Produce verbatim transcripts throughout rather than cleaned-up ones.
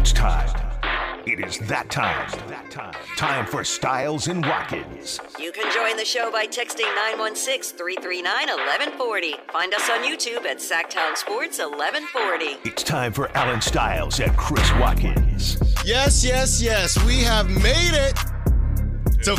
It's time. It is that time. Time for Styles and Watkins. You can join the show by texting nine one six, three three nine, one one four zero. Find us on YouTube at Sacktown Sports eleven forty. It's time for Alan Styles and Chris Watkins. Yes, yes, yes. We have made it to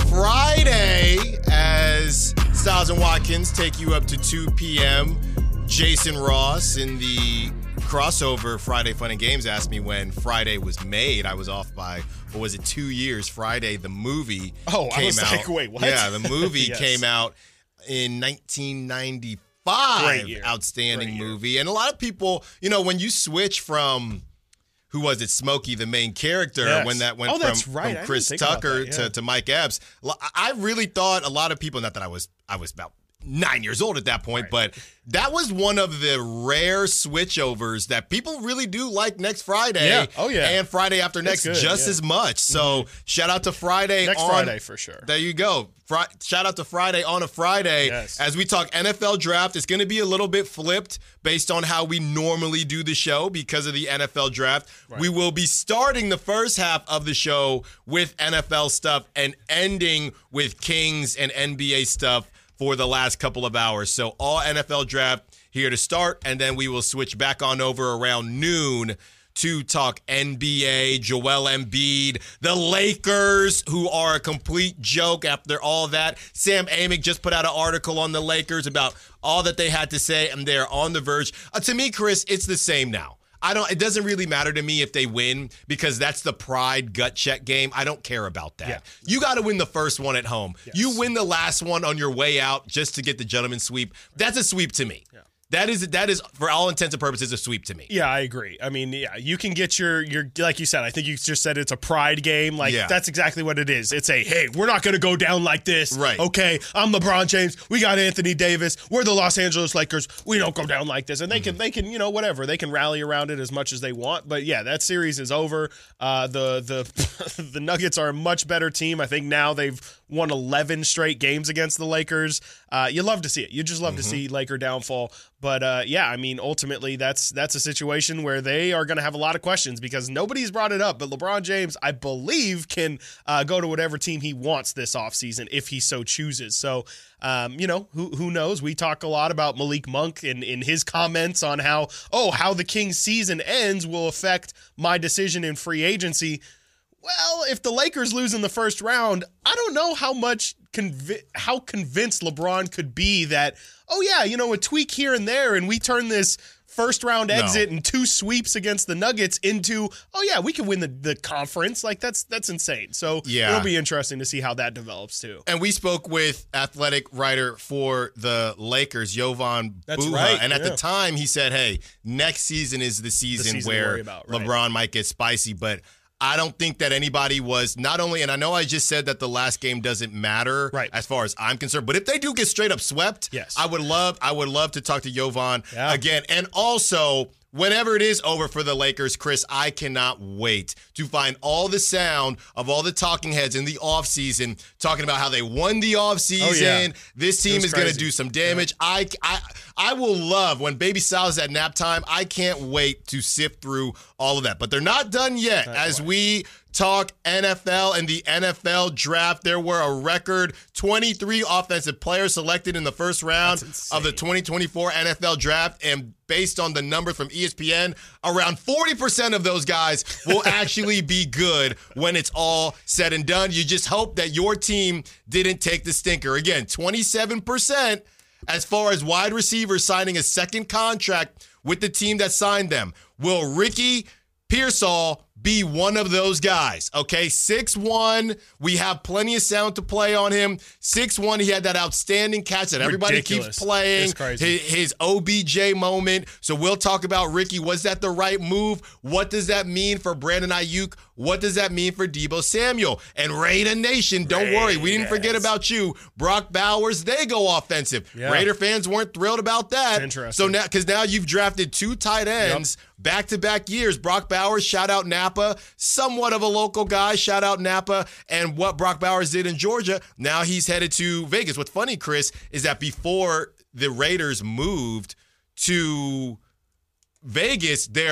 Friday as Styles and Watkins take you up to two p.m. Jason Ross in the crossover Friday Fun and Games asked me when Friday was made. I was off by, what was it, two years. Friday, the movie oh, came I was out. like, wait, what? Yeah, the movie yes. came out in nineteen ninety-five. Great year. Outstanding Great year. movie. And a lot of people, you know, when you switch from, who was it, Smokey, the main character, Yes. when that went Oh, that's from, right. I from didn't Chris think about Tucker that, yeah. to, to Mike Epps, I really thought a lot of people, not that I was, I was about nine years old at that point, Right. but that was one of the rare switchovers that people really do like next Friday. Yeah. Oh, yeah. And Friday after next good, just yeah. as much. So mm-hmm. shout out to Friday. Next on, Friday for sure. There you go. Fri- shout out to Friday on a Friday. Yes. As we talk N F L draft, it's going to be a little bit flipped based on how we normally do the show because of the N F L draft. Right. We will be starting the first half of the show with N F L stuff and ending with Kings and N B A stuff for the last couple of hours. So all N F L draft here to start, and then we will switch back on over around noon to talk N B A, Joel Embiid, the Lakers, who are a complete joke after all that. Sam Amick just put out an article on the Lakers about all that they had to say, and they're on the verge. Uh, to me, Chris, it's the same now. I don't. It doesn't really matter to me if they win because that's the pride gut check game. I don't care about that. Yeah. You got to win the first one at home. Yes. You win the last one on your way out just to get the gentleman's sweep. That's a sweep to me. Yeah. That is that is for all intents and purposes a sweep to me. Yeah, I agree. I mean, yeah, you can get your your like you said. I think you just said it's a pride game. Like Yeah. that's exactly what it is. It's a hey, we're not going to go down like this. Right. Okay, I'm LeBron James. We got Anthony Davis. We're the Los Angeles Lakers. We don't go down like this. And they Mm-hmm. can they can you know whatever they can rally around it as much as they want. But yeah, that series is over. Uh, the the the Nuggets are a much better team. I think now they've won eleven straight games against the Lakers. Uh, you love to see it. You just love Mm-hmm. to see Laker downfall. But uh, yeah, I mean, ultimately, that's that's a situation where they are going to have a lot of questions because nobody's brought it up. But LeBron James, I believe, can uh, go to whatever team he wants this offseason if he so chooses. So, um, you know, who who knows? We talk a lot about Malik Monk in, in his comments on how, oh, how the Kings season ends will affect my decision in free agency. Well, if the Lakers lose in the first round, I don't know how much convi- how convinced LeBron could be that, oh yeah, you know, a tweak here and there, and we turn this first round exit No. and two sweeps against the Nuggets into, oh yeah, we can win the, the conference. Like that's that's insane. So Yeah. it'll be interesting to see how that develops too. And we spoke with athletic writer for the Lakers, Jovan That's Buha, right, and at yeah. the time he said, "Hey, next season is the season, season to where worry about, right. LeBron might get spicy." But I don't think that anybody was not only, and I know I just said that the last game doesn't matter Right. as far as I'm concerned, but if they do get straight up swept, Yes. I would love, I would love to talk to Jovan Yeah. again. And also, whenever it is over for the Lakers, Chris, I cannot wait to find all the sound of all the talking heads in the offseason talking about how they won the offseason. Oh, yeah. This team was is going to crazy. do some damage. I, I, I will love when Baby Sal is at nap time. I can't wait to sift through all of that. But they're not done yet. Not As quite. we talk N F L and the N F L draft, there were a record twenty-three offensive players selected in the first round That's of the insane. twenty twenty-four N F L draft. And based on the numbers from E S P N, around forty percent of those guys will actually be good when it's all said and done. You just hope that your team didn't take the stinker. Again, twenty-seven percent as far as wide receivers signing a second contract with the team that signed them. Will Ricky Pearsall be one of those guys? Okay, six one. We have plenty of sound to play on him. six one, he had that outstanding catch that everybody Ridiculous. keeps playing. It's crazy. His, his O B J moment. So we'll talk about Ricky. Was that the right move? What does that mean for Brandon Ayuk? What does that mean for Deebo Samuel? And Raider Nation, don't worry. We didn't forget Raiders. about you. Brock Bowers, they go offensive. Yeah. Raider fans weren't thrilled about that. It's interesting. So now, because now you've drafted two tight ends back-to-back years. Brock Bowers, shout out Napa. Somewhat of a local guy, shout out Napa. And what Brock Bowers did in Georgia, now he's headed to Vegas. What's funny, Chris, is that before the Raiders moved to Vegas, their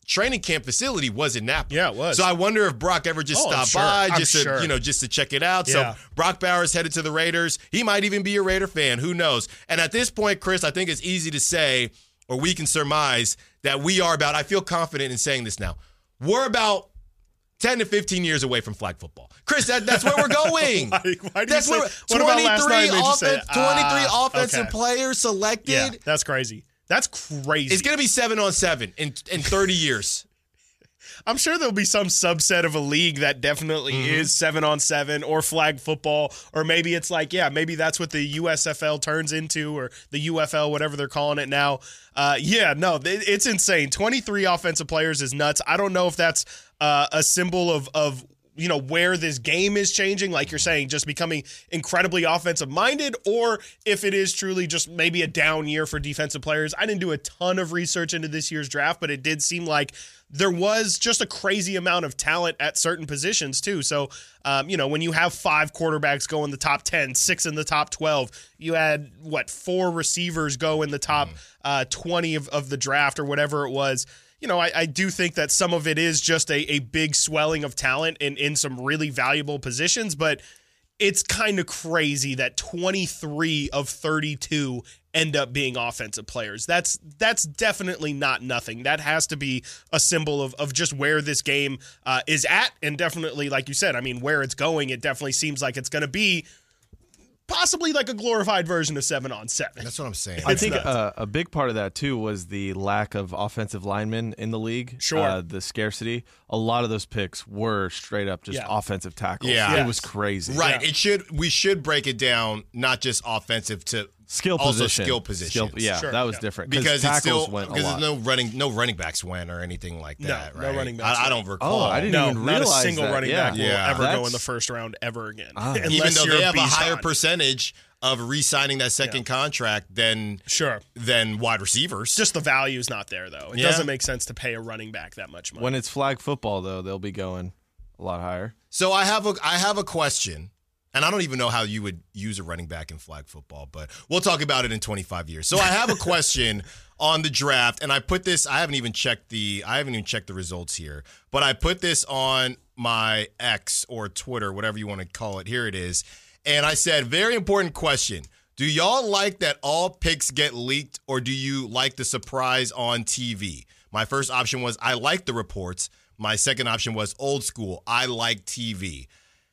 training camp facility was in Napa. Yeah, it was. So I wonder if Brock ever just Oh, I'm stopped sure. by I'm just to sure. you know just to check it out. Yeah. So Brock Bowers headed to the Raiders. He might even be a Raider fan. Who knows? And at this point, Chris, I think it's easy to say, or we can surmise, that we are about, I feel confident in saying this now, we're about ten to fifteen years away from flag football. Chris, that, that's where we're going. why, why do That's you say, where what about last night made you say offense, that? twenty-three Ah, offensive okay. players selected. Yeah, that's crazy. That's crazy. It's going to be seven on seven in, in thirty years. I'm sure there'll be some subset of a league that definitely Mm-hmm. is seven on seven or flag football, or maybe it's like, yeah, maybe that's what the U S F L turns into, or the U F L, whatever they're calling it now. Uh, yeah, no, it, it's insane. twenty-three offensive players is nuts. I don't know if that's uh, a symbol of of you know, where this game is changing, like you're saying, just becoming incredibly offensive minded, or if it is truly just maybe a down year for defensive players. I didn't do a ton of research into this year's draft, but it did seem like there was just a crazy amount of talent at certain positions too. So, um, you know, when you have five quarterbacks go in the top ten, six in the top twelve, you had what, four receivers go in the top uh, twenty of, of the draft or whatever it was. You know, I, I do think that some of it is just a, a big swelling of talent in, in some really valuable positions, but it's kind of crazy that twenty-three of thirty-two end up being offensive players. That's that's definitely not nothing. That has to be a symbol of, of just where this game uh, is at, and definitely, like you said, I mean, where it's going, it definitely seems like it's going to be possibly like a glorified version of seven on seven. That's what I'm saying. I It's think nuts. uh, a big part of that too was the lack of offensive linemen in the league. Sure. uh, the scarcity. A lot of those picks were straight up just Yeah. offensive tackles. Yeah. it Yes. was crazy. Right. Yeah. It should. We should break it down, not just offensive to Skill also position, skill positions. Skill- yeah, Sure, that was yeah. different Because it's tackles still went a because lot. there's no running no running backs went or anything like No, that. no right? running backs I, I went. don't recall. Oh, I didn't No, even not a realize single that. running Yeah. back will Yeah. ever go in That's- the first round ever again. Ah. Unless Even though you're they have a higher Bijan. percentage of re-signing that second contract than Sure. than wide receivers. Just the value's not there, though. It Yeah. doesn't make sense to pay a running back that much money. When it's flag football, though, they'll be going a lot higher. So I have a I have a question, and I don't even know how you would use a running back in flag football, but we'll talk about it in twenty-five years. So I have a question on the draft, and I put this. I haven't even checked the I haven't even checked the results here, but I put this on my X or Twitter, whatever you want to call it. Here it is, and I said, very important question. Do y'all like that all picks get leaked, or do you like the surprise on T V? My first option was I like the reports. My second option was old school. I like T V.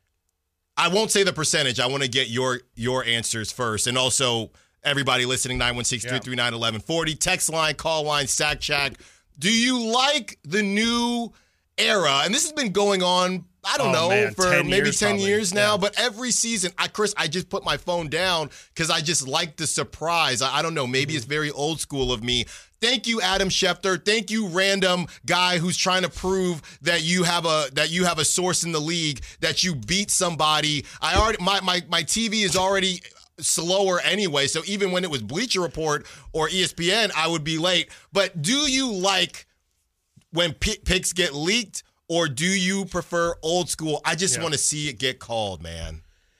I won't say the percentage. I want to get your your answers first. And also, everybody listening, nine one six, three three nine, one one four zero. Text line, call line, Sack Shack. Do you like the new era? And this has been going on, I don't Oh, know, man, for ten maybe years ten probably. years now. Yeah. But every season, I Chris, I just put my phone down because I just like the surprise. I, I don't know. Maybe it's very old school of me. Thank you, Adam Schefter. Thank you, random guy who's trying to prove that you have a that you have a source in the league, that you beat somebody. I already my my, my T V is already slower anyway, so even when it was Bleacher Report or E S P N, I would be late. But do you like when p- picks get leaked, or do you prefer old school? I just Yeah. want to see it get called, man.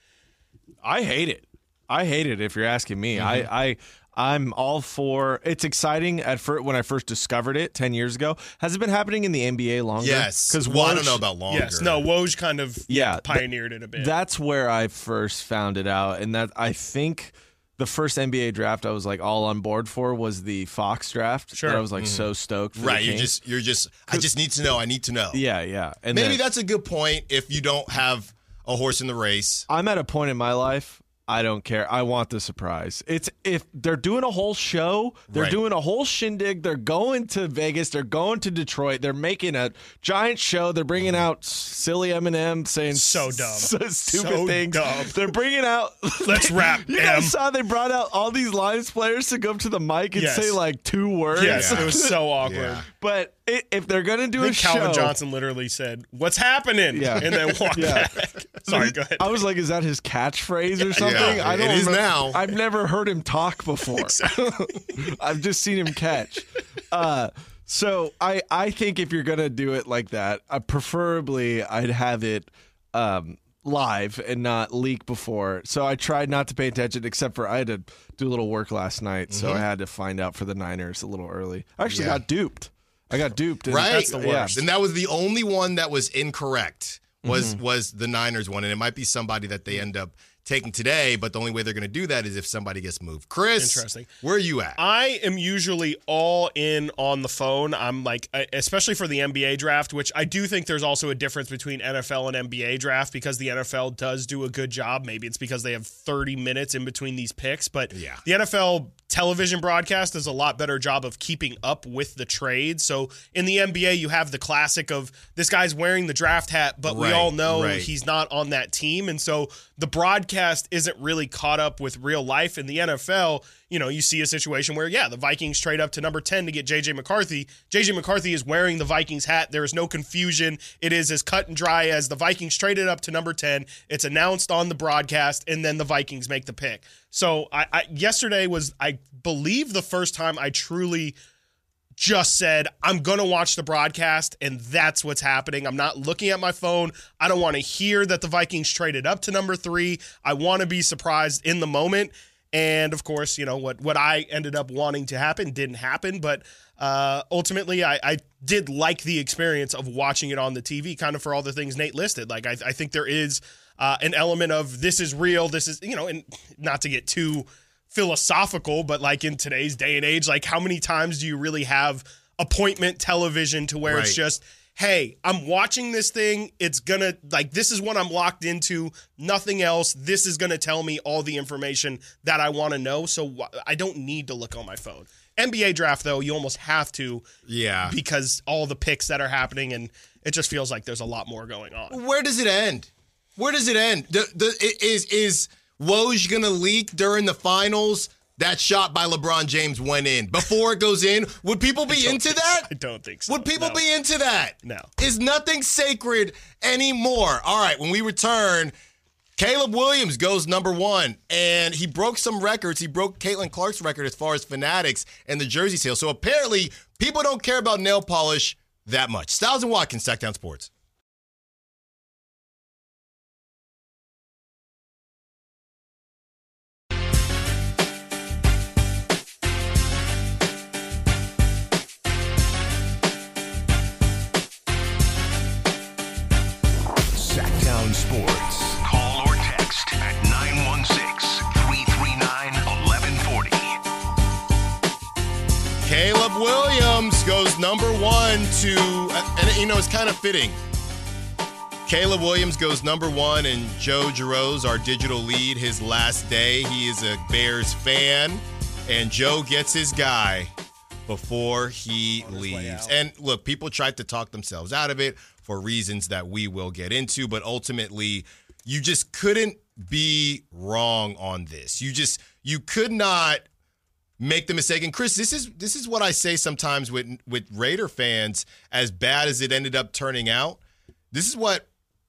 I hate it. I hate it. If you're asking me, Mm-hmm. I, I, I'm all for. It's exciting at first when I first discovered it ten years ago. Has it been happening in the N B A longer? Yes, because well, I don't know about longer. Yes. No, Woj kind of Yeah, pioneered it a bit. That's where I first found it out, and that I think the first N B A draft I was like all on board for was the Fox draft. Sure. that I was like so stoked. For the Right, you Kings. just you're just I just need to know. I need to know. yeah, yeah. And Maybe then that's a good point if you don't have a horse in the race. I'm at a point in my life. I don't care. I want the surprise. It's if they're doing a whole show, they're Right. doing a whole shindig. They're going to Vegas. They're going to Detroit. They're making a giant show. They're bringing out silly Eminem saying So dumb. so stupid So things. dumb. They're bringing out. Let's rap, You M. guys saw they brought out all these Lions players to go up to the mic and Yes. say like two words. Yes, Yeah. it was so awkward. Yeah. But i if they're gonna do I a think Calvin show, Johnson literally said, "What's happening?" Yeah. and then walked Yeah. back. Sorry, go ahead. I was like, is that his catchphrase or something? Yeah, I don't it is remember- now. I've never heard him talk before. I've just seen him catch. Uh, so I, I think if you're gonna do it like that, uh, preferably I'd have it um, live and not leak before. So I tried not to pay attention, except for I had to do a little work last night, so I had to find out for the Niners a little early. I actually Yeah. got duped. I got duped. And Right. That's the worst. Yeah. And that was the only one that was incorrect was, mm-hmm. was the Niners one. And it might be somebody that they end up taking today, but the only way they're going to do that is if somebody gets moved. Chris, Interesting. Where are you at? I am usually all in on the phone. I'm like, especially for the N B A draft, which I do think there's also a difference between N F L and N B A draft because the N F L does do a good job. Maybe it's because they have thirty minutes in between these picks, but yeah. the N F L television broadcast does a lot better job of keeping up with the trade. So in the N B A, you have the classic of this guy's wearing the draft hat, but right, we all know right. he's not on that team. And so the broadcast isn't really caught up with real life. In the N F L, you know, you see a situation where, yeah, the Vikings trade up to number ten to get J J McCarthy. J J McCarthy is wearing the Vikings hat. There is no confusion. It is as cut and dry as the Vikings traded up to number ten. It's announced on the broadcast, and then the Vikings make the pick. So I, I yesterday was, I believe, the first time I truly just said, I'm going to watch the broadcast, and that's what's happening. I'm not looking at my phone. I don't want to hear that the Vikings traded up to number three. I want to be surprised in the moment. And, of course, you know, what, what I ended up wanting to happen didn't happen. But uh, ultimately, I, I did like the experience of watching it on the T V, kind of for all the things Nate listed. Like, I, I think there is uh, an element of this is real. This is, you know, and not to get too philosophical, but like in today's day and age, like how many times do you really have appointment television to where right. it's just, hey, I'm watching this thing. It's gonna, like, this is what I'm locked into. Nothing else. This is gonna tell me all the information that I want to know. So I don't need to look on my phone. N B A draft, though, you almost have to. Yeah. Because all the picks that are happening, and it just feels like there's a lot more going on. Where does it end? Where does it end? The, the, is, is Woj gonna leak during the finals? That shot by LeBron James went in. Before it goes in, would people be into that? I don't think so. Would people no. be into that? No. Is nothing sacred anymore? All right, when we return, Caleb Williams goes number one, and he broke some records. He broke Caitlin Clark's record as far as fanatics and the jersey sale. So apparently, people don't care about nail polish that much. Styles and Watkins, Sacktown Sports. Sports. Call or text at nine one six, three three nine, one one four zero. Caleb Williams goes number one to, and you know, it's kind of fitting. Caleb Williams goes number one, and Joe Giroux, our digital lead, his last day. He is a Bears fan, and Joe gets his guy before he leaves. And look, people tried to talk themselves out of it for reasons that we will get into, but ultimately, you just couldn't be wrong on this. You just, you could not make the mistake. And Chris, this is this is what I say sometimes with with Raider fans, as bad as it ended up turning out. This is what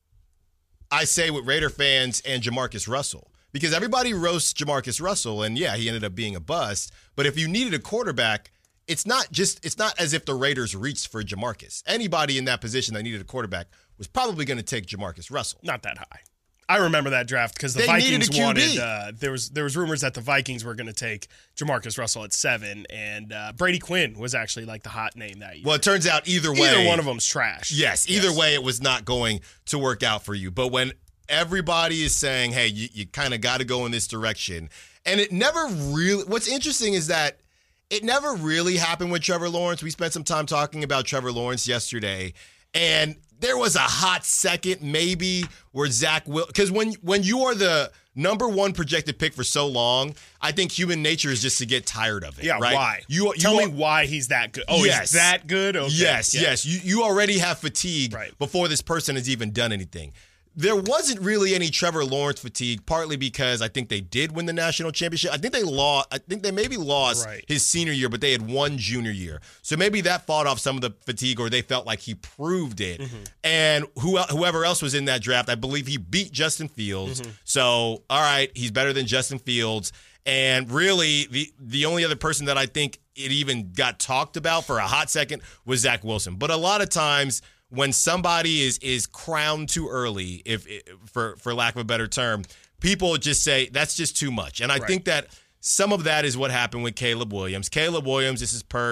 I say with Raider fans and Jamarcus Russell. Because everybody roasts Jamarcus Russell, and yeah, he ended up being a bust. But if you needed a quarterback, It's not just it's not as if the Raiders reached for Jamarcus. Anybody in that position that needed a quarterback was probably going to take Jamarcus Russell. Not that high. I remember that draft because the They Vikings needed a Q B. wanted. Uh, there was there was rumors that the Vikings were going to take Jamarcus Russell at seven, and uh, Brady Quinn was actually like the hot name that year. Well, it turns out either way, either one of them's trash. Yes, either yes. way, it was not going to work out for you. But when everybody is saying, "Hey, you, you kind of got to go in this direction," and it never really. What's interesting is that it never really happened with Trevor Lawrence. We spent some time talking about Trevor Lawrence yesterday, and there was a hot second maybe where Zach will, because when when you are the number one projected pick for so long, I think human nature is just to get tired of it. Yeah, right? why? You, you Tell are, me why he's that good. Oh, Yes. he's that good? Okay. Yes, Yeah. yes. You you already have fatigue Right. before this person has even done anything. There wasn't really any Trevor Lawrence fatigue, partly because I think they did win the national championship. I think they lost. I think they maybe lost Right. his senior year, but they had won junior year. So maybe that fought off some of the fatigue, or they felt like he proved it. Mm-hmm. And who, whoever else was in that draft, I believe he beat Justin Fields. Mm-hmm. So, all right, he's better than Justin Fields. And really, the the only other person that I think it even got talked about for a hot second was Zach Wilson. But a lot of times, when somebody is is crowned too early, if, if for for lack of a better term, people just say that's just too much. And I Right. think that some of that is what happened with Caleb Williams. Caleb Williams, this is per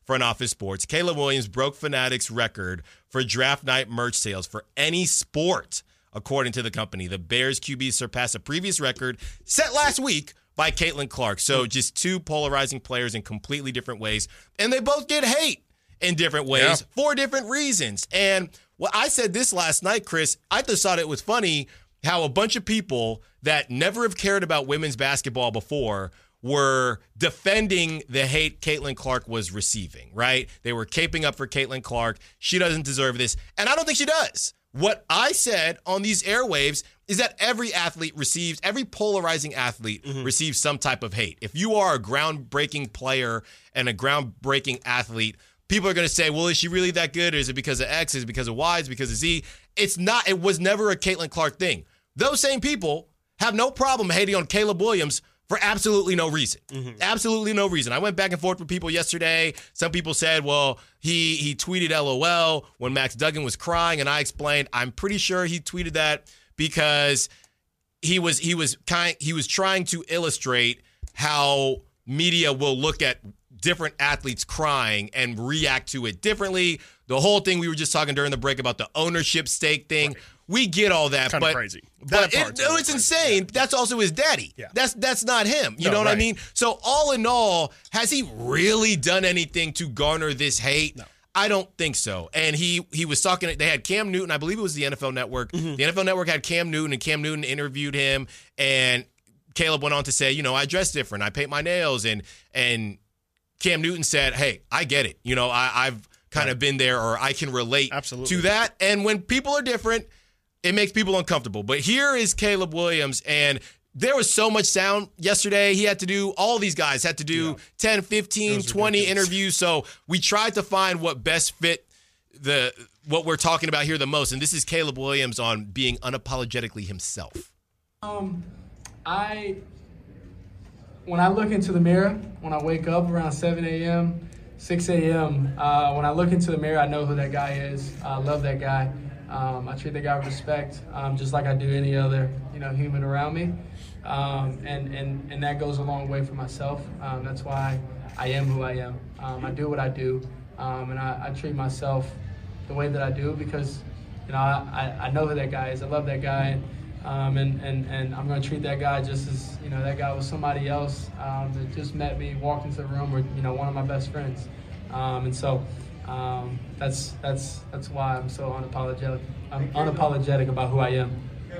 Front Office Sports, Caleb Williams broke Fanatics' record for draft night merch sales for any sport, according to the company. The Bears Q B surpassed a previous record set last week by Caitlin Clark. So just two polarizing players in completely different ways. And they both get hate in different ways yeah. for different reasons. And well, I said this last night, Chris. I just thought it was funny how a bunch of people that never have cared about women's basketball before were defending the hate Caitlin Clark was receiving, right? They were caping up for Caitlin Clark. She doesn't deserve this. And I don't think she does. What I said on these airwaves is that every athlete receives, every polarizing athlete mm-hmm. receives some type of hate. If you are a groundbreaking player and a groundbreaking athlete, people are going to say, well, is she really that good? Or is it because of X? Is it because of Y? Is it because of Z? It's not. It was never a Caitlin Clark thing. Those same people have no problem hating on Caleb Williams for absolutely no reason. Mm-hmm. Absolutely no reason. I went back and forth with people yesterday. Some people said, well, he he tweeted L O L when Max Duggan was crying, and I explained, I'm pretty sure he tweeted that because he was he was kind he was trying to illustrate how media will look at different athletes crying and react to it differently. The whole thing we were just talking during the break about the ownership stake thing. Right. We get all that, kind but of crazy. But it, no, it's insane. Yeah. That's also his daddy. Yeah. That's that's not him. You no, know what right. I mean? So all in all, has he really done anything to garner this hate? No. I don't think so. And he he was talking. They had Cam Newton. I believe it was the N F L Network. Mm-hmm. The N F L Network had Cam Newton, and Cam Newton interviewed him. And Caleb went on to say, you know, I dress different. I paint my nails. And and Cam Newton said, hey, I get it. You know, I, I've kind right. of been there, or I can relate Absolutely. to that. And when people are different, it makes people uncomfortable. But here is Caleb Williams, and there was so much sound yesterday. He had to do, all these guys had to do yeah. ten, fifteen, twenty interviews. So we tried to find what best fit the what we're talking about here the most. And this is Caleb Williams on being unapologetically himself. Um, I, when I look into the mirror, when I wake up around seven a.m., six a.m., uh, when I look into the mirror, I know who that guy is. I love that guy. Um, I treat the guy with respect, um, just like I do any other, you know, human around me, um, and, and and that goes a long way for myself. Um, that's why I am who I am. Um, I do what I do, um, and I, I treat myself the way that I do because, you know, I, I know who that guy is. I love that guy, and um, and, and, and I'm going to treat that guy just as, you know, that guy was somebody else um, that just met me, walked into the room, or, you know, one of my best friends, um, and so. Um, that's that's that's why I'm so unapologetic. I'm unapologetic about who I am.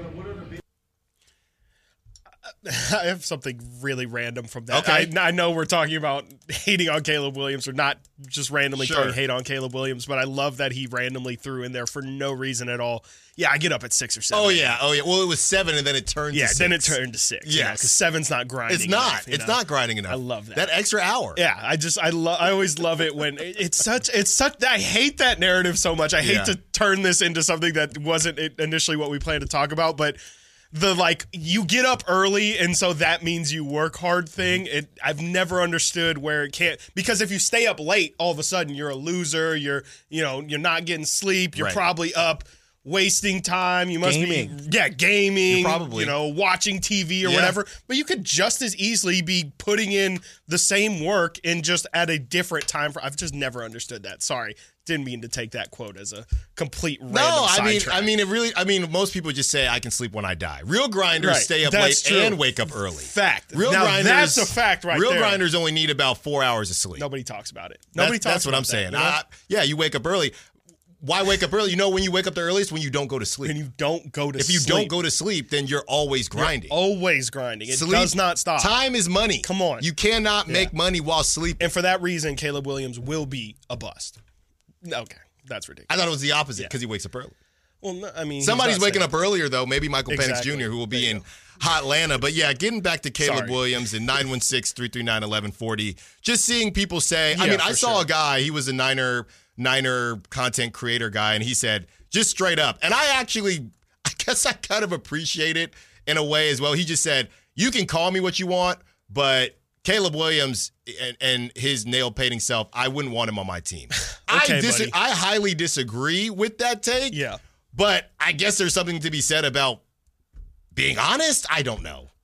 I have something really random from that. Okay. I, I know we're talking about hating on Caleb Williams, or not just randomly Sure. throwing hate on Caleb Williams, but I love that he randomly threw in there for no reason at all. Yeah, I get up at six or seven. Oh, yeah. Oh, yeah. Well, it was seven, and then it turned yeah, to six. then it turned to six. Yeah, Yes. because seven's not grinding. It's not. enough, you It's know? not grinding enough. I love that. That extra hour. Yeah, I just I love I always love it when it- it's such it's such I hate that narrative so much. I hate Yeah. to turn this into something that wasn't initially what we planned to talk about, but the like you get up early and so that means you work hard thing. It I've never understood where it can't, because if you stay up late, all of a sudden you're a loser. You're you know you're not getting sleep. You're Right. probably up wasting time. You must Gaming. be yeah gaming. You're probably. you know watching T V or Yeah. whatever. But you could just as easily be putting in the same work in just at a different time. For I've just never understood that. Sorry, didn't mean to take that quote as a complete random No, I mean, sidetrack. I mean, it really. I mean, most people just say I can sleep when I die. Real grinders Right. stay up That's late true. and wake up early. Fact. Real Now, grinders. that's a fact right Real there. grinders only need about four hours of sleep. Nobody talks about it. That's- Nobody talks. That's what about I'm that, saying. you know? I- yeah, you wake up early. Why wake up early? You know when you wake up the earliest? When you don't go to sleep. and you don't go to if you sleep. don't go to sleep, then you're always grinding. always grinding. It Sleep- does not stop. Time is money. Come on. You cannot make money while sleeping. And for that reason, Caleb Williams will be a bust. Okay, that's ridiculous. I thought it was the opposite Yeah. because he wakes up early. Well, no, I mean, he's Somebody's not waking saying- up earlier, though. Maybe Michael Penix Exactly. Junior, who will be There you in go. Hot Atlanta. But yeah, getting back to Caleb Sorry. Williams in nine one six, three three nine, one one four zero, just seeing people say, I Yeah, mean, I for saw sure. a guy, he was a Niner, Niner content creator guy, and he said, just straight up. And I actually, I guess I kind of appreciate it in a way as well. He just said, you can call me what you want, but Caleb Williams and, and his nail painting self, I wouldn't want him on my team. Okay, I, dis- buddy. I highly disagree with that take. Yeah. But I guess there's something to be said about being honest. I don't know.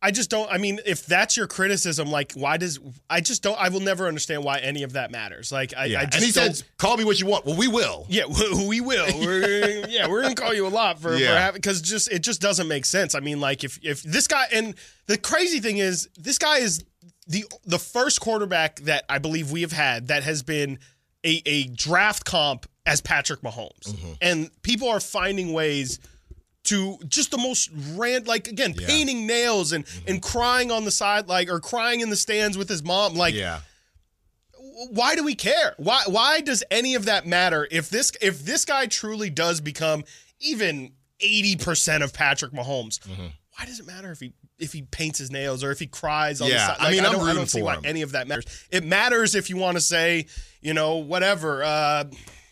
I just don't. I mean, if that's your criticism, like, why does I just don't? I will never understand why any of that matters. Like, I, Yeah. I just and he don't, says, "Call me what you want." Well, we will. Yeah, we, we will. We're, yeah, we're gonna call you a lot for, Yeah. for having because just it just doesn't make sense. I mean, like if if this guy and the crazy thing is this guy is the the first quarterback that I believe we have had that has been a, a draft comp as Patrick Mahomes, Mm-hmm. and people are finding ways to just the most rand like again Yeah. painting nails and and crying on the side like or crying in the stands with his mom like. Yeah. Why do we care? Why why does any of that matter if this if this guy truly does become even eighty percent of Patrick Mahomes? Mm-hmm. Why does it matter if he if he paints his nails or if he cries on Yeah, the side? I Like, mean, I'm don't, I rooting don't see for why him. any of that matters. It matters if you want to say, you know, whatever. Uh,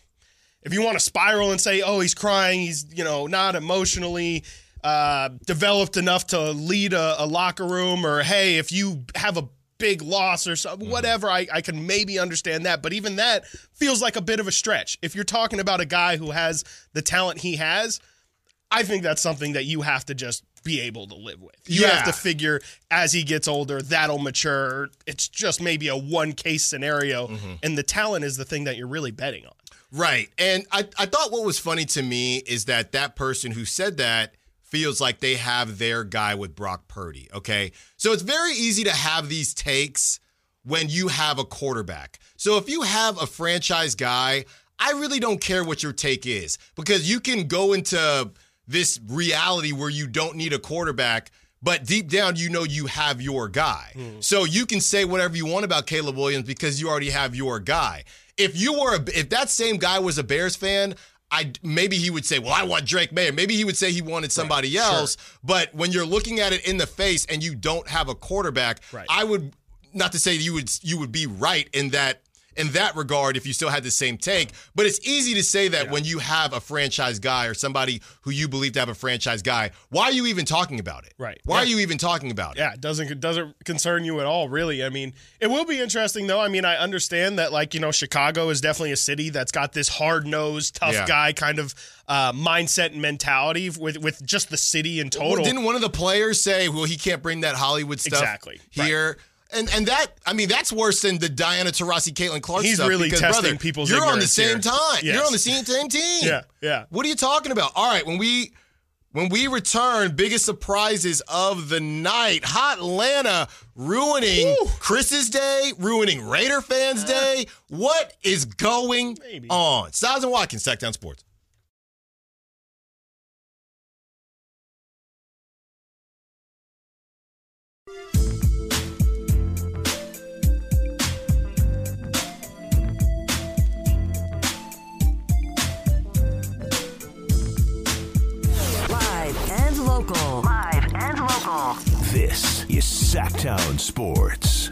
if you want to spiral and say, oh, he's crying, he's, you know, not emotionally uh, developed enough to lead a, a locker room, or hey, if you have a big loss or something, whatever, I, I can maybe understand that. But even that feels like a bit of a stretch. If you're talking about a guy who has the talent he has, I think that's something that you have to just be able to live with. You Yeah. have to figure as he gets older, that'll mature. It's just maybe a one case scenario. And the talent is the thing that you're really betting on. Right. And I, I thought what was funny to me is that that person who said that feels like they have their guy with Brock Purdy, okay? So it's very easy to have these takes when you have a quarterback. So if you have a franchise guy, I really don't care what your take is because you can go into this reality where you don't need a quarterback, but deep down you know you have your guy. So you can say whatever you want about Caleb Williams because you already have your guy. If you were, a, if that same guy was a Bears fan, I maybe he would say, "Well, I want Drake May." Maybe he would say he wanted somebody Right, else. But when you're looking at it in the face and you don't have a quarterback, Right. I would not to say you would you would be right in that in that regard if you still had the same take. But it's easy to say that Yeah. when you have a franchise guy or somebody who you believe to have a franchise guy, why are you even talking about it? Right. Why Yeah. are you even talking about it? Yeah, it doesn't it doesn't concern you at all, really. I mean, it will be interesting though. I mean, I understand that, like, you know, Chicago is definitely a city that's got this hard nosed, tough Yeah. guy kind of uh, mindset and mentality with with just the city in total. Well, didn't one of the players say, well, he can't bring that Hollywood stuff Exactly. here? And and that, I mean, that's worse than the Diana Taurasi, Caitlin Clark He's stuff. really because, testing brother, people's You're on the ignorance same here. time. Yes. You're on the same, same team. Yeah, yeah. What are you talking about? All right, when we when we return, biggest surprises of the night. Hot Atlanta ruining Woo. Chris's day, ruining Raider fans' day. What is going Maybe. on? Styles and Watkins, Sacktown Sports. Live and local. Live and local. This is Sacktown Sports.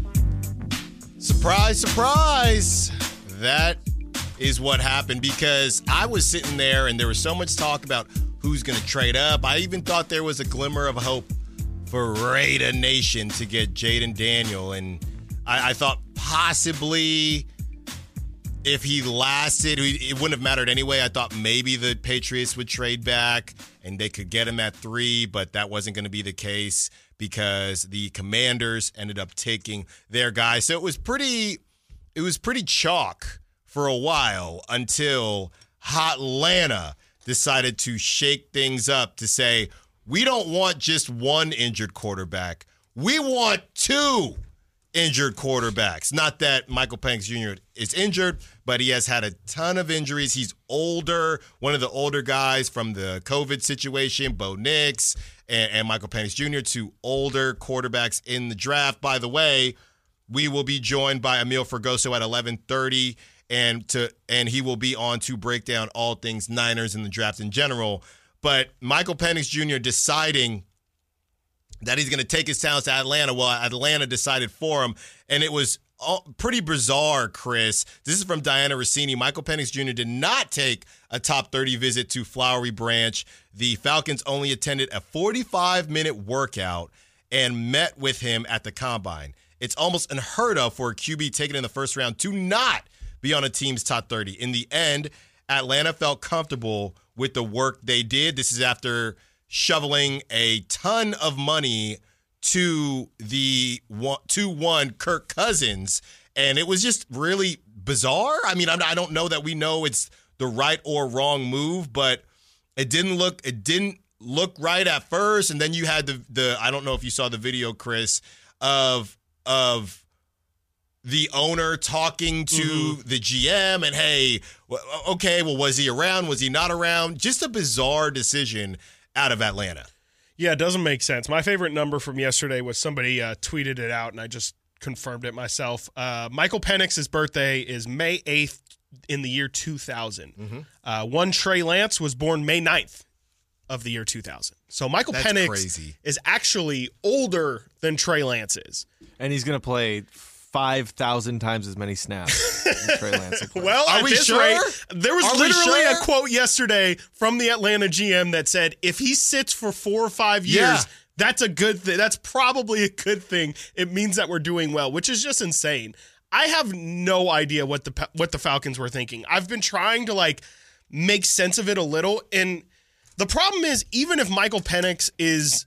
Surprise, surprise. That is what happened because I was sitting there and there was so much talk about who's going to trade up. I even thought there was a glimmer of hope for Raider Nation to get Jaden Daniel. And I, I thought possibly if he lasted, it wouldn't have mattered anyway. I thought maybe the Patriots would trade back and they could get him at three, but that wasn't going to be the case because the Commanders ended up taking their guy. So it was pretty, it was pretty chalk for a while until Hot Atlanta decided to shake things up to say, we don't want just one injured quarterback. We want two injured quarterbacks. Not that Michael Penix Junior is injured, but he has had a ton of injuries. He's older, one of the older guys from the COVID situation, Bo Nix and, and Michael Penix Junior, two older quarterbacks in the draft. By the way, we will be joined by Emil Fergoso at eleven thirty, and to and he will be on to break down all things Niners in the draft in general. But Michael Penix Junior deciding that he's going to take his talents to Atlanta. Well, Atlanta decided for him, and it was all pretty bizarre, Chris. This is from Diana Rossini. Michael Penix Junior did not take a top thirty visit to Flowery Branch. The Falcons only attended a forty-five minute workout and met with him at the Combine. It's almost unheard of for a Q B taken in the first round to not be on a team's top thirty. In the end, Atlanta felt comfortable with the work they did. This is after shoveling a ton of money to the two one Kirk Cousins, and it was just really bizarre. I mean, I don't know that we know it's the right or wrong move, but it didn't look it didn't look right at first, and then you had the the I don't know if you saw the video, Chris, of of the owner talking to mm-hmm. the G M, and hey, okay, well, was he around? Was he not around? Just a bizarre decision out of Atlanta. Yeah, it doesn't make sense. My favorite number from yesterday was somebody uh, tweeted it out, and I just confirmed it myself. Uh, Michael Penix's birthday is May eighth in the year two thousand. Mm-hmm. Uh, one Trey Lance was born May ninth of the year two thousand. So Michael That's Penix crazy. is actually older than Trey Lance is. And he's going to play five thousand times as many snaps than Trey Lance will play. Well, Are at we this sure? rate, there was Are we literally sure? a quote yesterday from the Atlanta G M that said, if he sits for four or five years, Yeah. that's a good thing. That's probably a good thing. It means that we're doing well, which is just insane. I have no idea what the what the Falcons were thinking. I've been trying to like make sense of it a little, and the problem is, even if Michael Penix is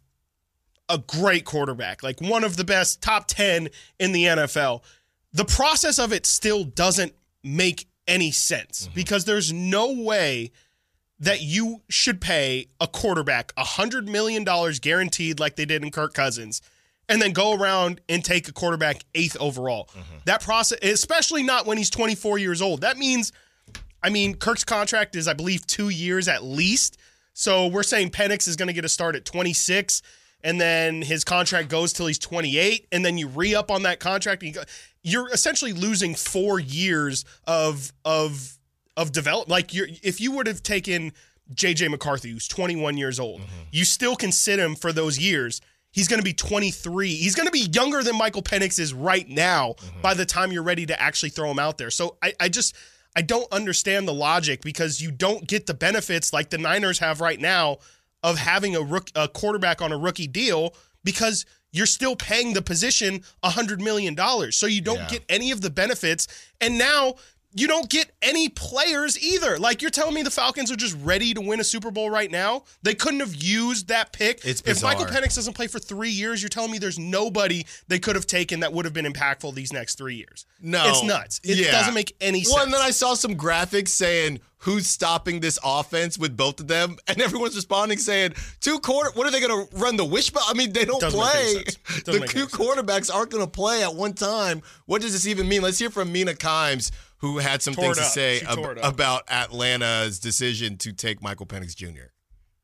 a great quarterback, like one of the best, top ten in the N F L, the process of it still doesn't make any sense mm-hmm. because there's no way that you should pay a quarterback one hundred million dollars guaranteed like they did in Kirk Cousins and then go around and take a quarterback eighth overall. Mm-hmm. That process, especially not when he's twenty-four years old. That means, I mean, Kirk's contract is, I believe, two years at least. So we're saying Penix is going to get a start at twenty-six, and then his contract goes till he's twenty-eight, and then you re-up on that contract. And you go, you're essentially losing four years of of of develop. Like you're, if you would have taken J J McCarthy, who's twenty-one years old, mm-hmm. you still can sit him for those years. He's going to be twenty-three. He's going to be younger than Michael Penix is right now mm-hmm. by the time you're ready to actually throw him out there. So I, I just I don't understand the logic because you don't get the benefits like the Niners have right now of having a, rook, a quarterback on a rookie deal because you're still paying the position one hundred million dollars. So you don't yeah. get any of the benefits. And now you don't get any players either. Like, you're telling me the Falcons are just ready to win a Super Bowl right now? They couldn't have used that pick. It's If bizarre. Michael Penix doesn't play for three years, you're telling me there's nobody they could have taken that would have been impactful these next three years. No. It's nuts. It Yeah. doesn't make any sense. Well, and then I saw some graphics saying who's stopping this offense with both of them, and everyone's responding saying, two quarter. What are they going to run the wishbone? I mean, they don't Doesn't make any play. sense. Doesn't The make two any sense. quarterbacks aren't going to play at one time. What does this even mean? Let's hear from Mina Kimes, who had some Tore things it to up. say She ab- tore it up. about Atlanta's decision to take Michael Penix Junior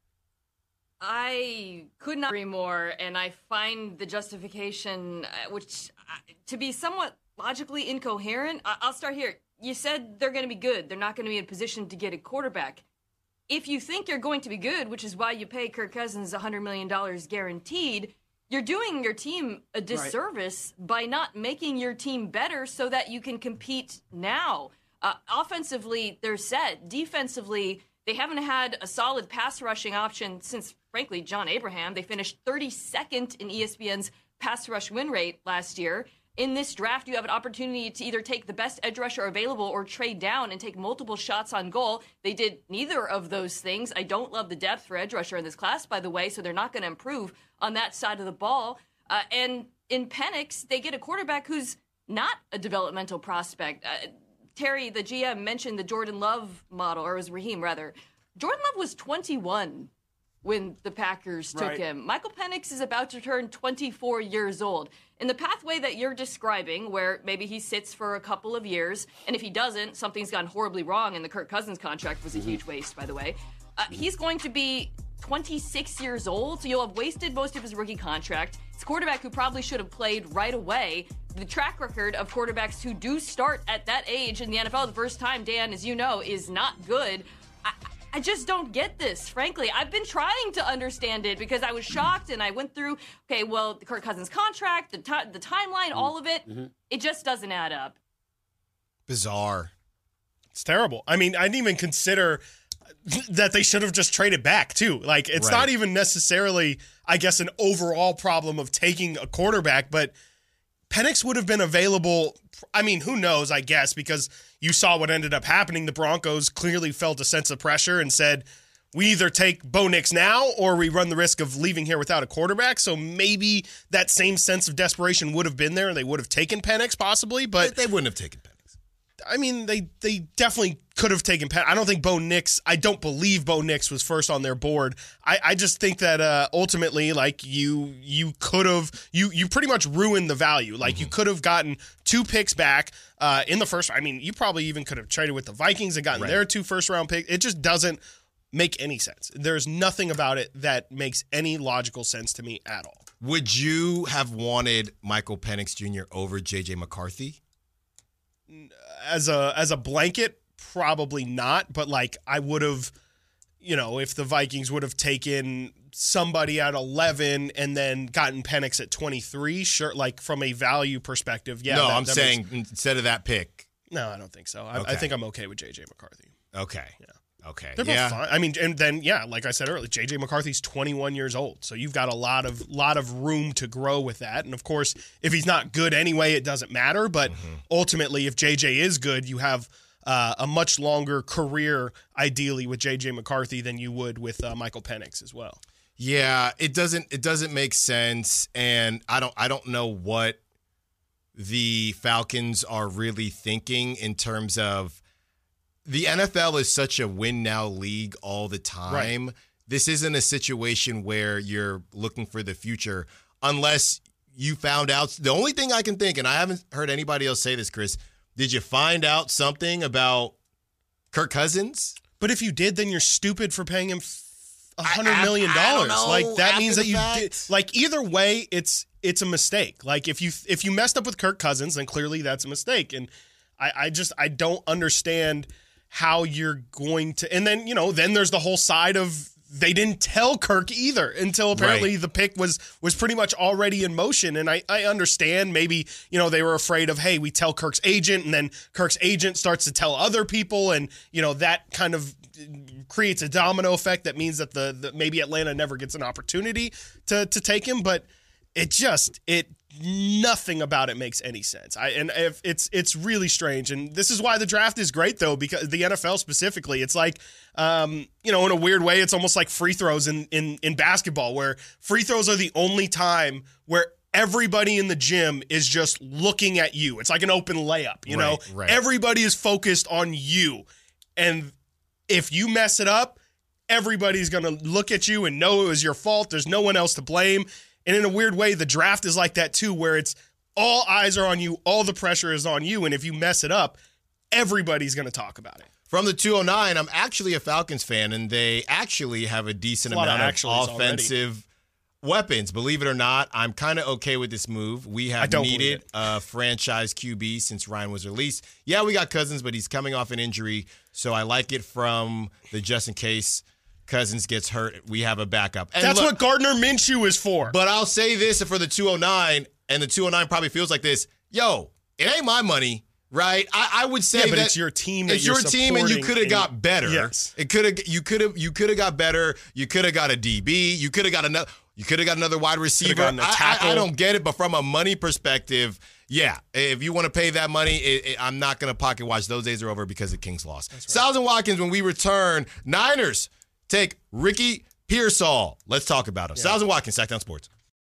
I could not agree more, and I find the justification, uh, which uh, to be somewhat logically incoherent. I- I'll start here. You said they're going to be good. They're not going to be in position to get a quarterback. If you think you're going to be good, which is why you pay Kirk Cousins one hundred million dollars guaranteed, you're doing your team a disservice right. by not making your team better so that you can compete now. Uh, offensively, they're set. Defensively, they haven't had a solid pass rushing option since, frankly, John Abraham. They finished thirty-second in E S P N's pass rush win rate last year. In this draft, you have an opportunity to either take the best edge rusher available or trade down and take multiple shots on goal. They did neither of those things. I don't love the depth for edge rusher in this class, by the way, so they're not going to improve on that side of the ball. Uh, and in Penix, they get a quarterback who's not a developmental prospect. Uh, Terry, the G M, mentioned the Jordan Love model, or it was Raheem, rather. Jordan Love was twenty-one when the Packers took Right. him. Michael Penix is about to turn twenty-four years old. In the pathway that you're describing, where maybe he sits for a couple of years, and if he doesn't, something's gone horribly wrong, and the Kirk Cousins contract was a huge waste, by the way, uh, he's going to be twenty-six years old, so you'll have wasted most of his rookie contract. It's a quarterback who probably should have played right away. The track record of quarterbacks who do start at that age in the N F L the first time, Dan, as you know, is not good. I, I just don't get this, frankly. I've been trying to understand it because I was shocked and I went through, okay, well, the Kirk Cousins contract, the, t- the timeline, all of it. Mm-hmm. It just doesn't add up. Bizarre. It's terrible. I mean, I didn't even consider that they should have just traded back, too. Like, it's Right. not even necessarily, I guess, an overall problem of taking a quarterback, but Penix would have been available. I mean, who knows, I guess, because you saw what ended up happening. The Broncos clearly felt a sense of pressure and said, we either take Bo Nix now or we run the risk of leaving here without a quarterback. So maybe that same sense of desperation would have been there and they would have taken Penix possibly, but They wouldn't have taken Penix. I mean, they they definitely could have taken Penix. I don't think Bo Nix, I don't believe Bo Nix was first on their board. I, I just think that uh, ultimately, like, you you could have, you you pretty much ruined the value. Like, mm-hmm. you could have gotten two picks back uh, in the first. I mean, you probably even could have traded with the Vikings and gotten right. their two first round picks. It just doesn't make any sense. There's nothing about it that makes any logical sense to me at all. Would you have wanted Michael Penix Junior over J J McCarthy? As a as a blanket, probably not. But like I would have, you know, if the Vikings would have taken somebody at eleven and then gotten Penix at twenty-three, sure. Like from a value perspective, yeah. No, that, I'm that saying makes, instead of that pick. No, I don't think so. I, okay. I think I'm okay with J J McCarthy. Okay. Yeah. Okay. They're yeah. both fine. I mean, and then yeah, like I said earlier, J J McCarthy's twenty-one years old, so you've got a lot of lot of room to grow with that. And of course, if he's not good anyway, it doesn't matter. But mm-hmm. ultimately, if J J is good, you have uh, a much longer career, ideally, with J J McCarthy than you would with uh, Michael Penix as well. Yeah, it doesn't it doesn't make sense, and I don't I don't know what the Falcons are really thinking in terms of. The N F L is such a win-now league all the time. Right. This isn't a situation where you're looking for the future unless you found out. The only thing I can think, and I haven't heard anybody else say this, Chris, did you find out something about Kirk Cousins? But if you did, then you're stupid for paying him one hundred million dollars. Like that means that you did. Like either way, it's it's a mistake. Like if you if you messed up with Kirk Cousins, then clearly that's a mistake. And I, I just I don't understand how you're going to, and then, you know, then there's the whole side of they didn't tell Kirk either until apparently right. the pick was was pretty much already in motion. And I, I understand maybe, you know, they were afraid of, hey, we tell Kirk's agent and then Kirk's agent starts to tell other people. And, you know, that kind of creates a domino effect that means that the, the maybe Atlanta never gets an opportunity to to take him. But it just, it, nothing about it makes any sense. I and if it's it's really strange, and this is why the draft is great though, because the N F L specifically, it's like um, you know, in a weird way, it's almost like free throws in in in basketball, where free throws are the only time where everybody in the gym is just looking at you. It's like an open layup, you know. Right, right. Everybody is focused on you, and if you mess it up, everybody's gonna look at you and know it was your fault. There's no one else to blame. And in a weird way, the draft is like that too, where it's all eyes are on you, all the pressure is on you, and if you mess it up, everybody's going to talk about it. From the two oh nine, I'm actually a Falcons fan, and they actually have a decent a amount of, of offensive already. weapons. Believe it or not, I'm kind of okay with this move. We have needed a franchise Q B since Ryan was released. Yeah, we got Cousins, but he's coming off an injury, so I like it from the just in case Cousins gets hurt, we have a backup. And That's look, what Gardner Minshew is for. But I'll say this for the two oh nine, and the two oh nine probably feels like this. Yo, it ain't my money, right? I, I would say yeah, but that it's your team. That it's you're your team, and you could have got better. Yes, it could have. You could have. You could have got better. You could have got a D B. You could have got another. You could have got another wide receiver. A I, I, I don't get it, but from a money perspective, yeah, if you want to pay that money, it, it, I'm not going to pocket watch. Those days are over because of King's loss. Right. Styles and Watkins, when we return, Niners take Ricky Pearsall. Let's talk about him. Yeah. Styles and Watkins, Sacktown Sports.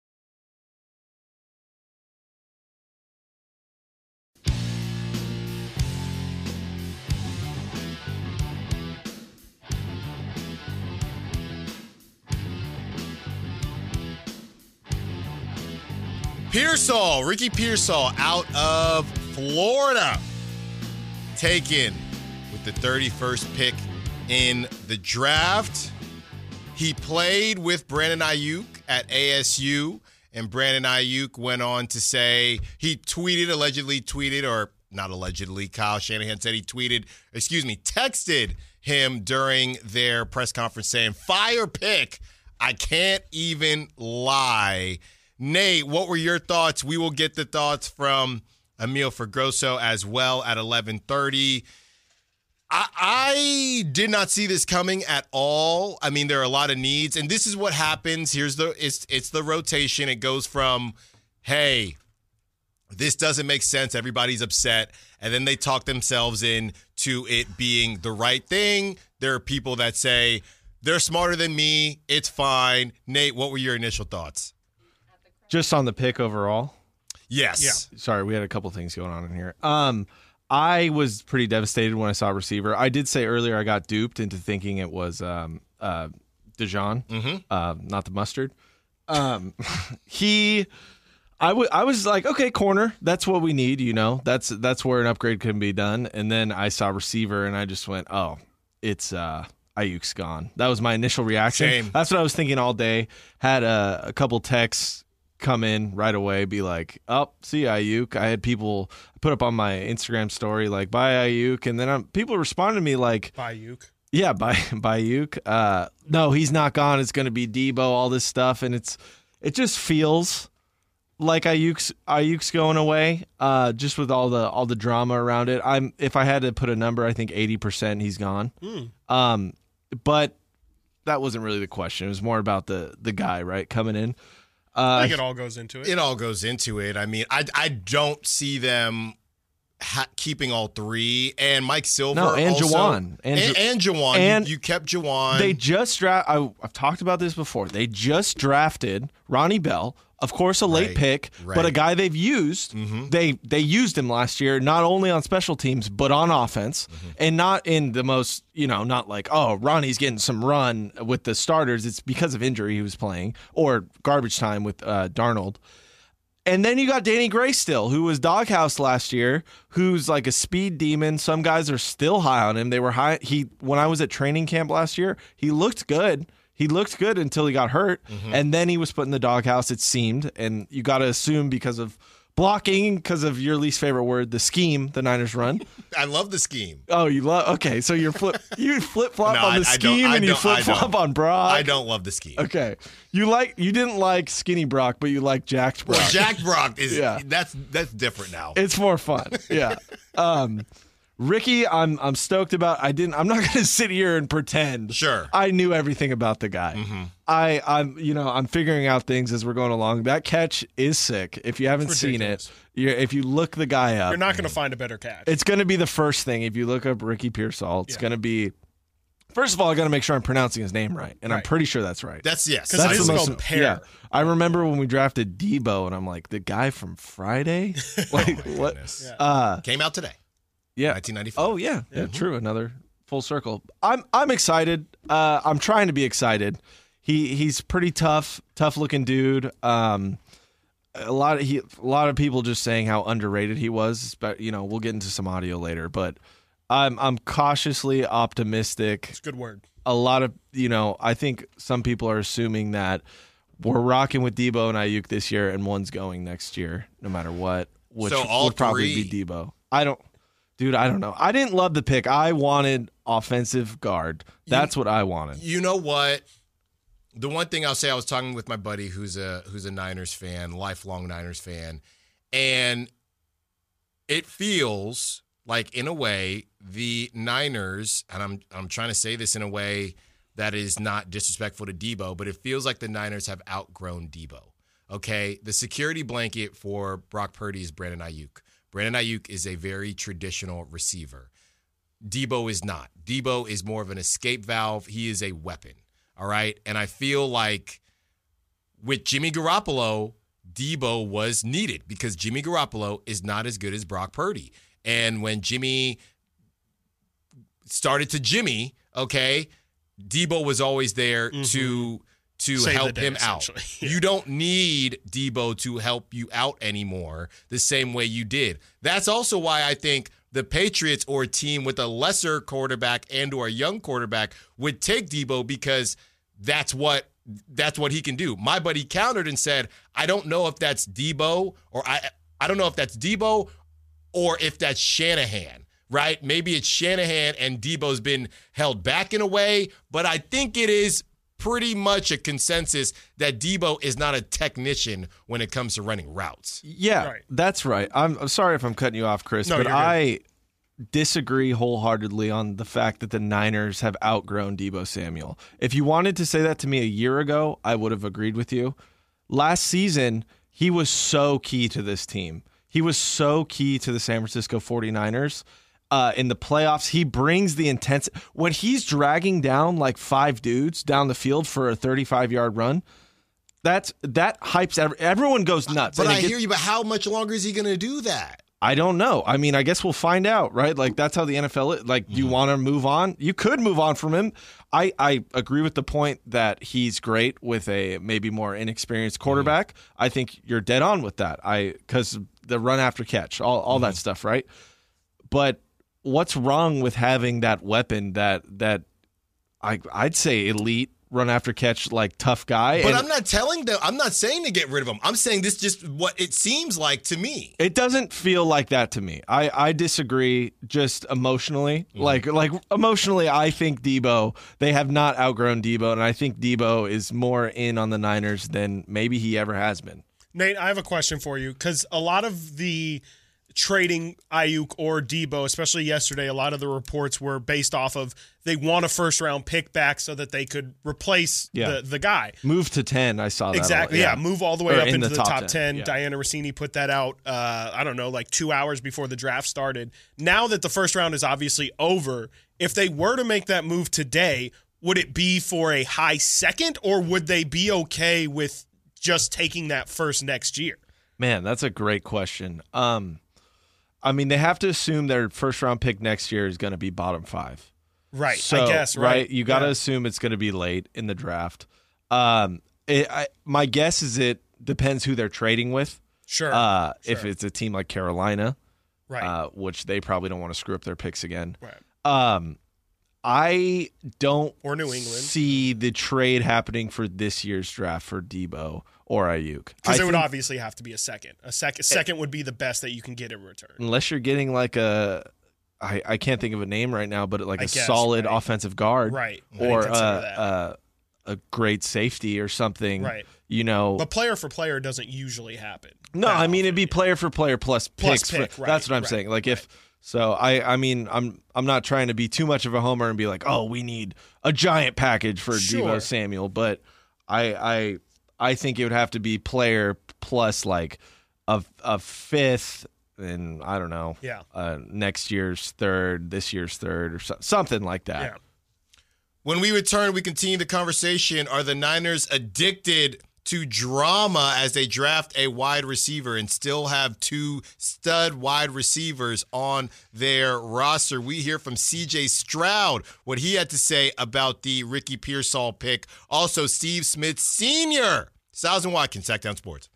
Pearsall, Ricky Pearsall out of Florida, taken with the thirty-first pick in the draft. He played with Brandon Ayuk at A S U, and Brandon Ayuk went on to say, he tweeted, allegedly tweeted, or not allegedly, Kyle Shanahan said he tweeted, excuse me, texted him during their press conference saying, fire pick, I can't even lie. Nate, what were your thoughts? We will get the thoughts from Emil Fergrosso as well at eleven thirty. I, I did not see this coming at all. I mean, there are a lot of needs, and this is what happens. Here's the it's it's the rotation. It goes from, hey, this doesn't make sense. Everybody's upset, and then they talk themselves into it being the right thing. There are people that say, They're smarter than me. It's fine. Nate, what were your initial thoughts? Just on the pick overall. Yes. Yeah. Sorry, we had a couple things going on in here. Um, I was pretty devastated when I saw receiver. I did say earlier I got duped into thinking it was um, uh, Dijon, Mm-hmm. uh, not the mustard. Um, he, I, w- I was like, okay, corner. That's what we need. You know, that's that's where an upgrade can be done. And then I saw receiver, and I just went, oh, it's uh, Ayuk's gone. That was my initial reaction. Same. That's what I was thinking all day. Had a, a couple texts come in right away, be like, oh, see Ayuk. I had people put up on my Instagram story like, bye Ayuk, and then um, people responded to me like, By Ayuk. yeah, by by Ayuk. Uh, no, he's not gone. It's going to be Debo. All this stuff, and it's it just feels like Ayuk's Ayuk's going away. Uh, just with all the all the drama around it. I'm if I had to put a number, I think eighty percent he's gone. Mm. Um, but that wasn't really the question. It was more about the the guy right coming in. I Uh, think it all goes into it. It all goes into it. I mean, I I don't see them ha- keeping all three. And Mike Silver. No, and also, Jawan. And And, Ja- and, Jawan. and you, you kept Jawan. They just draft. I've talked about this before. They just drafted Ronnie Bell, of course, a late Right, pick, right. but a guy they've used. Mhm. They they used him last year, not only on special teams but on offense, Mm-hmm. and not in the most, you know, not like oh Ronnie's getting some run with the starters. It's because of injury he was playing or garbage time with uh, Darnold. And then you got Danny Gray still, who was doghouse last year, who's like a speed demon. Some guys are still high on him. They were high. He when I was at training camp last year, he looked good. He looked good until he got hurt, and then he was put in the doghouse. It seemed, and you got to assume because of blocking, because of your least favorite word, the scheme the Niners run. I love the scheme. Oh, you love okay. So you're flip you flip flop No, on I- the I don't- scheme, I and you don't- I flip flop don't. on Brock. I don't love the scheme. Okay, you like you didn't like skinny Brock, but you like jacked Brock. Well, Jack Brock is Yeah. that's that's different now. It's more fun. Yeah. Um, Ricky, I'm I'm stoked about. I didn't. I'm not going to sit here and pretend. Sure. I knew everything about the guy. Mm-hmm. I I'm you know I'm figuring out things as we're going along. That catch is sick. If you haven't It's seen ridiculous. it, you're, if you look the guy up, You're not going to find a better catch. it's going to be the first thing. If you look up Ricky Pearsall, it's Yeah. going to be. First of all, I got to make sure I'm pronouncing his name right, and I'm Right. pretty sure that's right. That's yes. 'Cause it That's is the most. spelled pear. Yeah, I remember when we drafted Debo, and I'm like, the guy from Friday. Like what? goodness. Uh, Came out today. yeah. nineteen ninety-five. Oh yeah, yeah, true. Another full circle. I'm I'm excited. Uh, I'm trying to be excited. He he's pretty tough, tough looking dude. Um, a lot of he a lot of people just saying how underrated he was. But you know, we'll get into some audio later. But I'm I'm cautiously optimistic. It's a good word. A lot of you know, I think some people are assuming that we're rocking with Debo and Ayuk this year, and one's going next year, no matter what. Which So all would probably three- be Debo. I don't. Dude, I don't know. I didn't love the pick. I wanted offensive guard. That's what I wanted. You know what? The one thing I'll say, I was talking with my buddy who's a who's a Niners fan, lifelong Niners fan, and it feels like, in a way, the Niners, and I'm I'm trying to say this in a way that is not disrespectful to Debo, but it feels like the Niners have outgrown Debo. Okay, the security blanket for Brock Purdy is Brandon Ayuk. Brandon Ayuk is a very traditional receiver. Debo is not. Debo is more of an escape valve. He is a weapon. All right. And I feel like with Jimmy Garoppolo, Debo was needed because Jimmy Garoppolo is not as good as Brock Purdy. And when Jimmy started to Jimmy, okay, Debo was always there to to Save the help day, him out. essentially. You don't need Debo to help you out anymore the same way you did. That's also why I think the Patriots or a team with a lesser quarterback and or a young quarterback would take Debo because that's what that's what he can do. My buddy countered and said, I don't know if that's Debo or I I don't know if that's Debo or if that's Shanahan, right? Maybe it's Shanahan and Debo's been held back in a way, but I think it is pretty much a consensus that Debo is not a technician when it comes to running routes. Yeah, Right. that's right. I'm, I'm sorry if I'm cutting you off, Chris, No, but you're good. I disagree wholeheartedly on the fact that the Niners have outgrown Debo Samuel. If you wanted to say that to me a year ago, I would have agreed with you. Last season, he was so key to this team. He was so key to the San Francisco forty-niners. Uh, in the playoffs, he brings the intensity. When he's dragging down like five dudes down the field for a thirty-five-yard run, that's that hypes. Every, everyone goes nuts. But And I it gets- hear you. But how much longer is he going to do that? I don't know. I mean, I guess we'll find out, right? Like, that's how the N F L is. Like, do you want to move on? You could move on from him. I, I agree with the point that he's great with a maybe more inexperienced quarterback. Mm-hmm. I think you're dead on with that. I because the run after catch, all, all mm-hmm. that stuff, right? But what's wrong with having that weapon that that I I'd say elite run after catch, like tough guy? But and I'm not telling them. I'm not saying to get rid of him. I'm saying this just what it seems like to me. It doesn't feel like that to me. I, I disagree. Just emotionally, mm-hmm. like like emotionally, I think Debo. They have not outgrown Debo, and I think Debo is more in on the Niners than maybe he ever has been. Nate, I have a question for you because a lot of the trading Ayuk or Debo, especially yesterday, a lot of the reports were based off of they want a first round pick back so that they could replace yeah. the, the guy. Move to ten, I saw that. Exactly, yeah. yeah. Move all the way or up in into the the, top top ten. ten. Yeah. Diana Rossini put that out, uh, I don't know, like two hours before the draft started. Now that the first round is obviously over, if they were to make that move today, would it be for a high second or would they be okay with just taking that first next year? Man, that's a great question. Um, I mean, they have to assume their first round pick next year is going to be bottom five. Right, so, I guess, right? right you got to yeah. assume it's going to be late in the draft. Um, it, I, my guess is it depends who they're trading with. Sure, uh, sure. If it's a team like Carolina, right, uh, which they probably don't want to screw up their picks again. Right. Um, I don't or New England. see the trade happening for this year's draft for Debo or Ayuk. Because there would think, obviously have to be a second. A second second would be the best that you can get in return. Unless you're getting like a, I, I can't think of a name right now, but like I a guess, solid right. offensive guard. Right. Or a, a, a great safety or something. Right. You know. But player for player doesn't usually happen. No, I mean, it'd be player for player plus, plus picks. pick, for, right, that's what I'm right, saying. Like right. if. So I, I mean, I'm I'm not trying to be too much of a homer and be like, oh, we need a giant package for Sure. Deebo Samuel, but I I I think it would have to be player plus like a a fifth and I don't know, yeah, uh, next year's third, this year's third, or so, something like that. Yeah. When we return, we continue the conversation. Are the Niners addicted to drama as they draft a wide receiver and still have two stud wide receivers on their roster? We hear from C J Stroud, what he had to say about the Ricky Pearsall pick. Also, Steve Smith Senior Styles and Watkins, Sacktown Sports.